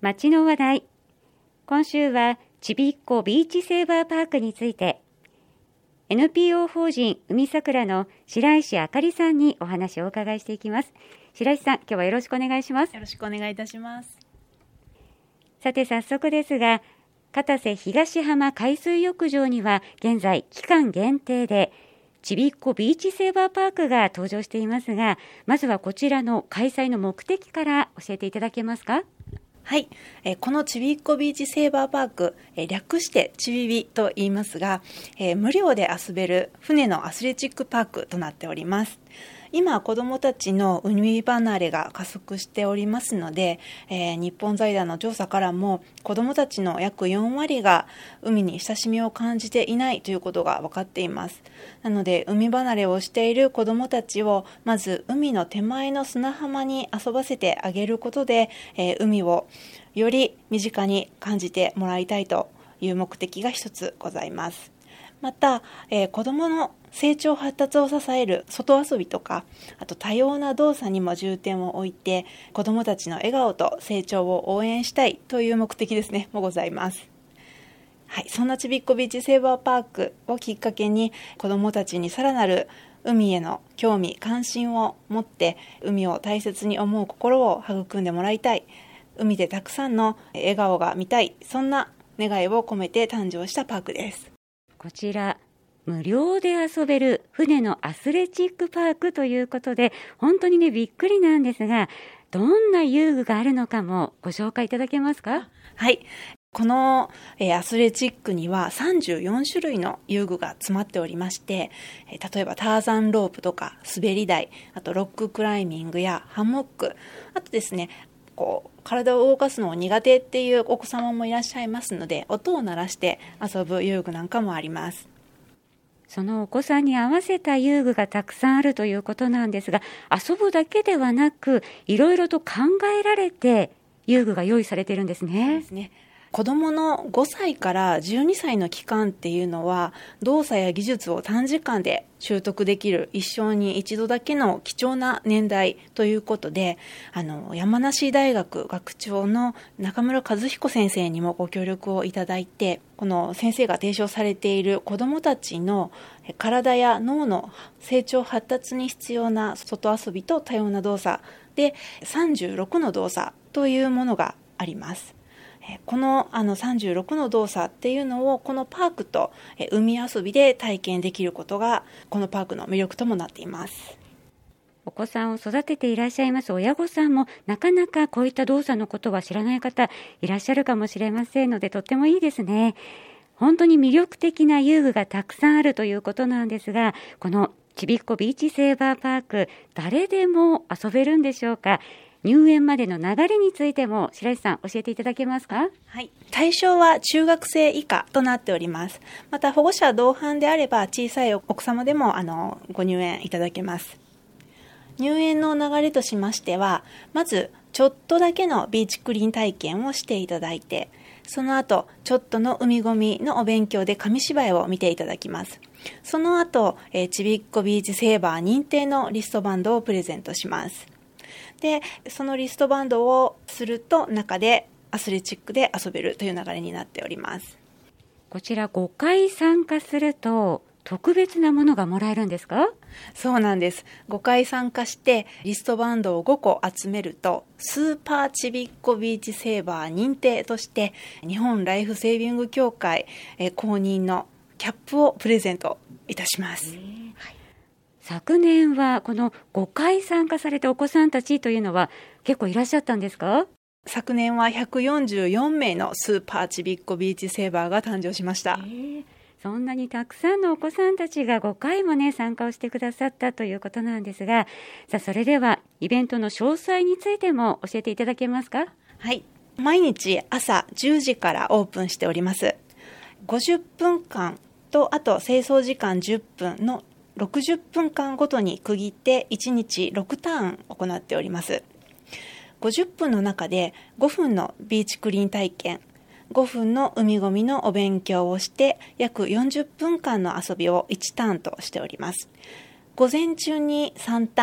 街の話題。今週はちびっこビーチセーバーパークについて NPO 法人海桜の白石あかりさんにお話をお伺いしていきます。白石さん、今日はよろしくお願いします。 よろしくお願いいたします。 さて早速ですが、片瀬東浜海水浴場には現在期間限定でちびっこビーチセーバーパークが登場していますが、まずはこちらの開催の目的から教えていただけますか？ はい、このちびっこビーチセーバーパーク、略してちびびと言いますが、無料で遊べる船のアスレチックパークとなっております。今子どもたちの海離れが加速しておりますので、日本財団の調査からも子どもたちの約4割が海に親しみを感じていないということが分かっています。なので海離れをしている子どもたちをまず海の手前の砂浜に遊ばせてあげることで、海をより身近に感じてもらいたいという目的が一つございます。また、子どもの成長発達を支える外遊びとか、あと多様な動作にも重点を置いて子どもたちの笑顔と成長を応援したいという目的ですねもございます。はい、そんなちびっこビーチセーバーパークをきっかけに子どもたちにさらなる海への興味関心を持って海を大切に思う心を育んでもらいたい、海でたくさんの笑顔が見たい、そんな願いを込めて誕生したパークです。 こちら無料で遊べる船のアスレチックパークということで、本当にねびっくりなんですが、どんな遊具があるのかもご紹介いただけますか？ はい、このアスレチックには34種類の遊具が詰まっておりまして、例えばターザンロープとか滑り台、あとロッククライミングやハンモック、あとですね、体を動かすのを苦手っていうお子様もいらっしゃいますので、音を鳴らして遊ぶ遊具なんかもあります。 そのお子さんに合わせた遊具がたくさんあるということなんですが、遊ぶだけではなくいろいろと考えられて遊具が用意されているんですね。 そうですね。子どもの5歳から12歳の期間っていうのは動作や技術を短時間で習得できる一生に一度だけの貴重な年代ということで、山梨大学学長の中村和彦先生にもご協力をいただいて、この先生が提唱されている子どもたちの体や脳の成長発達に必要な外遊びと多様な動作で36の動作というものがあります。この36の動作っていうのをこのパークと海遊びで体験できることがこのパークの魅力ともなっています。 お子さんを育てていらっしゃいます親御さんもなかなかこういった動作のことは知らない方いらっしゃるかもしれませんので、とってもいいですね。本当に魅力的な遊具がたくさんあるということなんですが、このちびっこビーチセーバーパーク、誰でも遊べるんでしょうか？入園までの流れについても白石さん教えていただけますか？ はい、対象は中学生以下となっております。また保護者同伴であれば小さいお子様でもご入園いただけます。入園の流れとしましては、まずちょっとだけのビーチクリーン体験をしていただいて、その後ちょっとの海ごみのお勉強で紙芝居を見ていただきます。その後ちびっこビーチセーバー認定のリストバンドをプレゼントします。で、そのリストバンドをすると中でアスレチックで遊べるという流れになっております。 こちら5回参加すると特別なものがもらえるんですか？ そうなんです。5回参加してリストバンドを5個集めるとスーパーちびっこビーチセーバー認定として日本ライフセービング協会公認のキャップをプレゼントいたします。 昨年はこの5回参加されたお子さんたちというのは結構いらっしゃったんですか？ 昨年は144名のスーパーちびっこビーチセーバーが誕生しました。 そんなにたくさんのお子さんたちが5回もね参加をしてくださったということなんですが、さあそれではイベントの詳細についても教えていただけますか？ はい、毎日朝10時からオープンしております。50分間とあと清掃時間10分の60分間ごとに区切って1日6ターン行っております。50分の中で5分のビーチクリーン体験、5分の海ごみのお勉強をして約40分間の遊びを1ターンとしております。午前中に3ターン、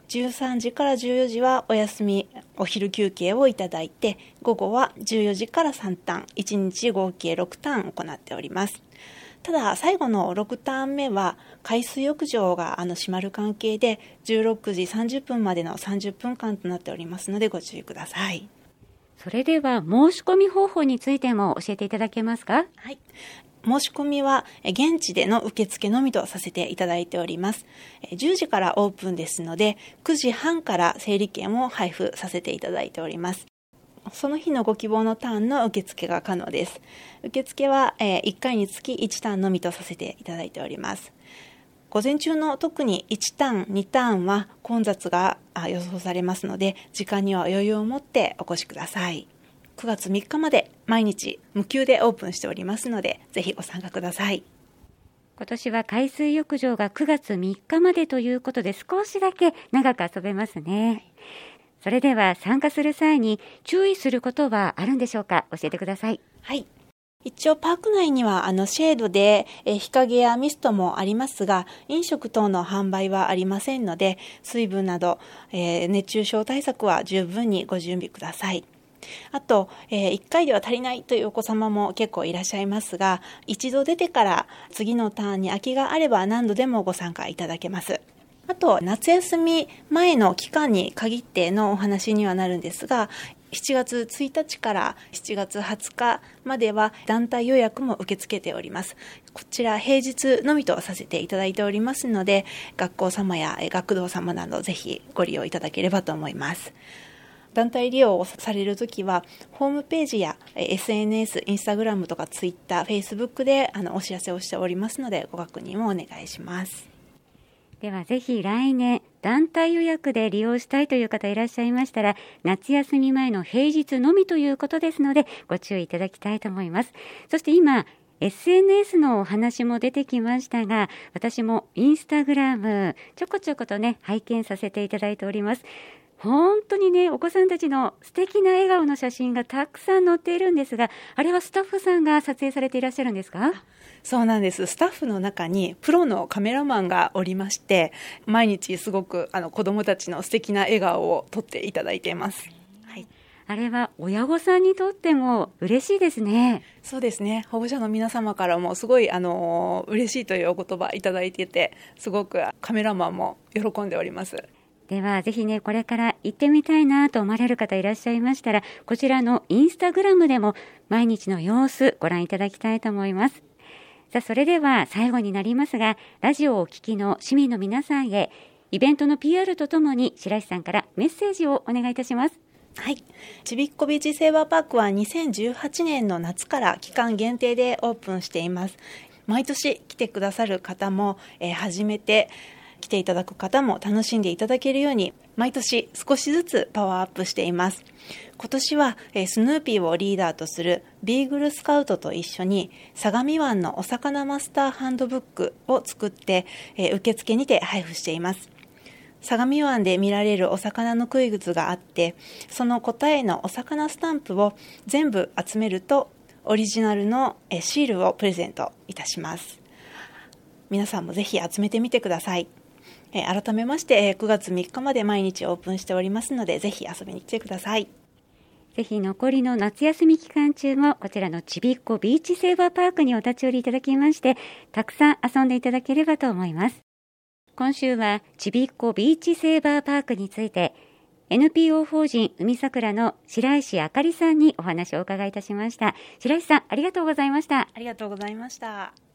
13時から14時はお休み、お昼休憩をいただいて、午後は14時から3ターン、1日合計6ターン行っております。ただ、最後の6ターン目は、海水浴場が閉まる関係で、16時30分までの30分間となっておりますので、ご注意ください。 それでは、申し込み方法についても教えていただけますか？ はい。申し込みは現地での受付のみとさせていただいております。10時からオープンですので、9時半から整理券を配布させていただいております。その日のご希望のターンの受付が可能です。受付は1回につき1ターンのみとさせていただいております。午前中の特に1ターン、2ターンは混雑が予想されますので、時間には余裕を持ってお越しください。9月3日まで毎日無休でオープンしておりますので、ぜひご参加ください。 今年は海水浴場が9月3日までということで、少しだけ長く遊べますね。それでは参加する際に注意することはあるんでしょうか？教えてください。 はい。一応パーク内にはシェードで日陰やミストもありますが、飲食等の販売はありませんので、水分など熱中症対策は十分にご準備ください。あと、1回では足りないというお子様も結構いらっしゃいますが、一度出てから次のターンに空きがあれば何度でもご参加いただけます。あと、夏休み前の期間に限ってのお話にはなるんですが、7月1日から7月20日までは団体予約も受け付けております。こちら平日のみとさせていただいておりますので、学校様や学童様などぜひご利用いただければと思います。団体利用をされるときは、ホームページや SNS、インスタグラムとかツイッター、フェイスブックでお知らせをしておりますので、ご確認をお願いします。 ではぜひ来年、団体予約で利用したいという方いらっしゃいましたら、夏休み前の平日のみということですので、ご注意いただきたいと思います。そして今、SNS のお話も出てきましたが、私もインスタグラム、ちょこちょことね、拝見させていただいております。本当にね、お子さんたちの素敵な笑顔の写真がたくさん載っているんですが、あれはスタッフさんが撮影されていらっしゃるんですか？ そうなんです。スタッフの中にプロのカメラマンがおりまして、毎日すごく子どもたちの素敵な笑顔を撮っていただいています。はい。 あれは親御さんにとっても嬉しいですね。 そうですね。保護者の皆様からもすごい嬉しいというお言葉いただいていて、すごくカメラマンも喜んでおります。 ではぜひね、これから行ってみたいなと思われる方いらっしゃいましたら、こちらのインスタグラムでも毎日の様子ご覧いただきたいと思います。さあ、それでは最後になりますが、ラジオをお聞きの市民の皆さんへ、イベントの PR とともに白石さんからメッセージをお願いいたします。 はい。ちびっこビーチセーバーパークは2018年の夏から期間限定でオープンしています。毎年来てくださる方も、初めて来ていただく方も楽しんでいただけるように、毎年少しずつパワーアップしています。今年はスヌーピーをリーダーとするビーグルスカウトと一緒に相模湾のお魚マスターハンドブックを作って受付にて配布しています。相模湾で見られるお魚のクイズがあって、その答えのお魚スタンプを全部集めるとオリジナルのシールをプレゼントいたします。皆さんもぜひ集めてみてください。改めまして9月3日まで毎日オープンしておりますので、ぜひ遊びに来てください。 ぜひ残りの夏休み期間中もこちらのちびっこビーチセーバーパークにお立ち寄りいただきまして、たくさん遊んでいただければと思います。今週はちびっこビーチセーバーパークについて NPO 法人海桜の白石あかりさんにお話をお伺いいたしました。白石さん、ありがとうございました。 ありがとうございました。